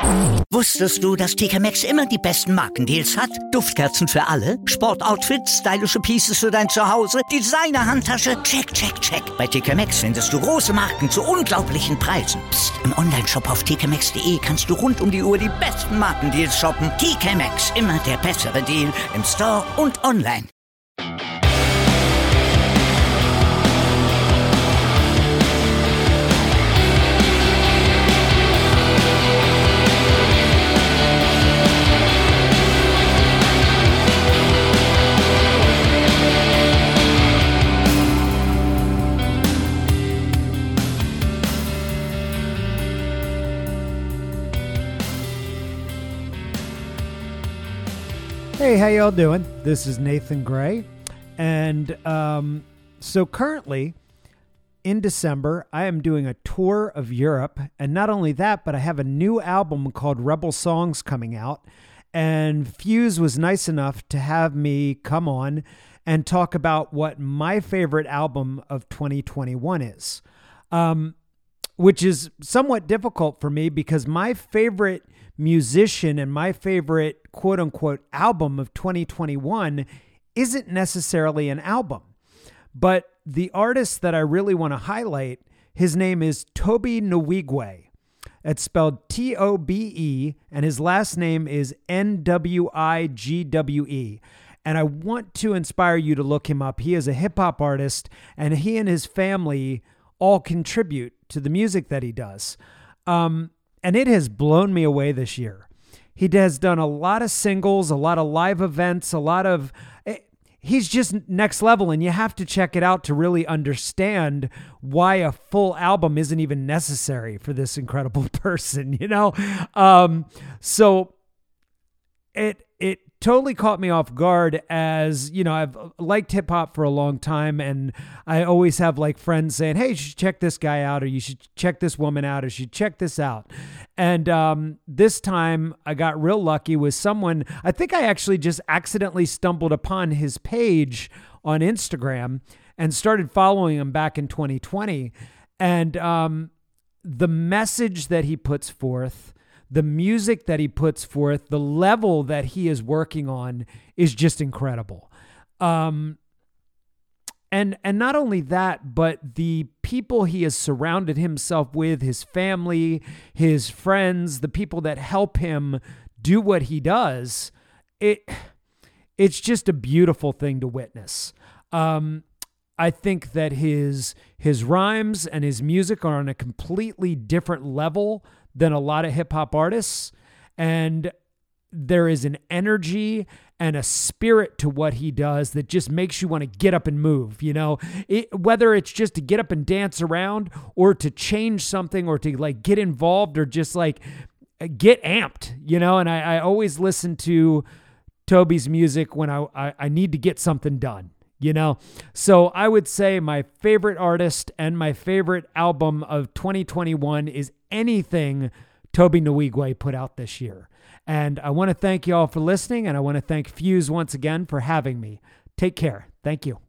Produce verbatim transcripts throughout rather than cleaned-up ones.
Wusstest du, dass T K Maxx immer die besten Markendeals hat? Duftkerzen für alle, Sportoutfits, stylische Pieces für dein Zuhause, Designer-Handtasche, check, check, check. Bei T K Maxx findest du große Marken zu unglaublichen Preisen. Psst. Im Onlineshop auf t k maxx punkt d e kannst du rund um die Uhr die besten Markendeals shoppen. T K Maxx, immer der bessere Deal im Store und online. Hey, how y'all doing? This is Nathan Gray. And um, so currently, in December, I am doing a tour of Europe. And not only that, but I have a new album called Rebel Songs coming out. And Fuse was nice enough to have me come on and talk about what my favorite album of twenty twenty-one is. Um, which is somewhat difficult for me because my favorite musician and my favorite quote unquote album of twenty twenty-one isn't necessarily an album. But the artist that I really want to highlight, his name is Tobe Nwigwe. It's spelled T O B E, and his last name is N W I G W E. And I want to inspire you to look him up. He is a hip-hop artist, and he and his family all contribute to the music that he does. Um, and it has blown me away this year. He has done a lot of singles, a lot of live events, a lot of... He's just next level, and you have to check it out to really understand why a full album isn't even necessary for this incredible person, you know? Um, so it it totally caught me off guard as, you know, I've liked hip hop for a long time, and I always have like friends saying, hey, you should check this guy out, or you should check this woman out, or you should check this out. And um, this time I got real lucky with someone. I think I actually just accidentally stumbled upon his page on Instagram and started following him back in twenty twenty. And um, the message that he puts forth, the music that he puts forth, the level that he is working on is just incredible. Um, and and not only that, but the people he has surrounded himself with, his family, his friends, the people that help him do what he does, it it's just a beautiful thing to witness. Um, I think that his his rhymes and his music are on a completely different level than a lot of hip hop artists. And there is an energy and a spirit to what he does that just makes you want to get up and move, you know, it, whether it's just to get up and dance around or to change something or to like get involved or just like get amped, you know? And I, I always listen to Toby's music when I, I, I need to get something done, you know? So I would say my favorite artist and my favorite album of twenty twenty-one is anything Tobe Nwigwe put out this year. And I want to thank you all for listening, and I want to thank Fuse once again for having me. Take care. Thank you.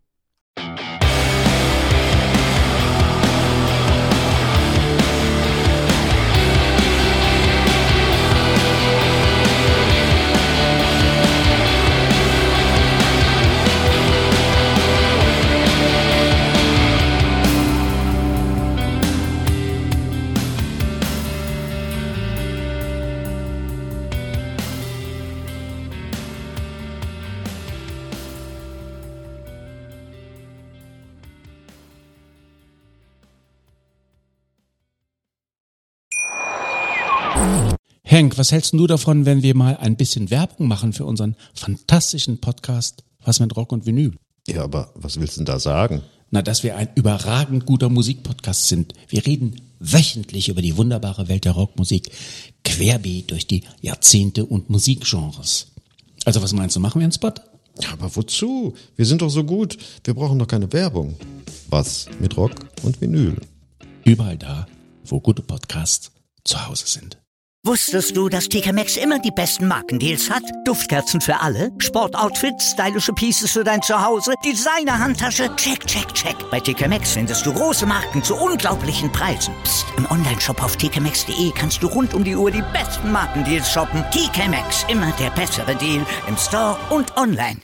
Henk, was hältst du davon, wenn wir mal ein bisschen Werbung machen für unseren fantastischen Podcast Was mit Rock und Vinyl? Ja, aber was willst du denn da sagen? Na, dass wir ein überragend guter Musikpodcast sind. Wir reden wöchentlich über die wunderbare Welt der Rockmusik, querbeet durch die Jahrzehnte und Musikgenres. Also was meinst du, machen wir einen Spot? Ja, aber wozu? Wir sind doch so gut. Wir brauchen doch keine Werbung. Was mit Rock und Vinyl? Überall da, wo gute Podcasts zu Hause sind. Wusstest du, dass T K Maxx immer die besten Markendeals hat? Duftkerzen für alle, Sportoutfits, stylische Pieces für dein Zuhause, Designer-Handtasche, check, check, check. Bei T K Maxx findest du große Marken zu unglaublichen Preisen. Psst. Im Onlineshop auf t k maxx punkt d e kannst du rund um die Uhr die besten Markendeals shoppen. T K Maxx, immer der bessere Deal im Store und online.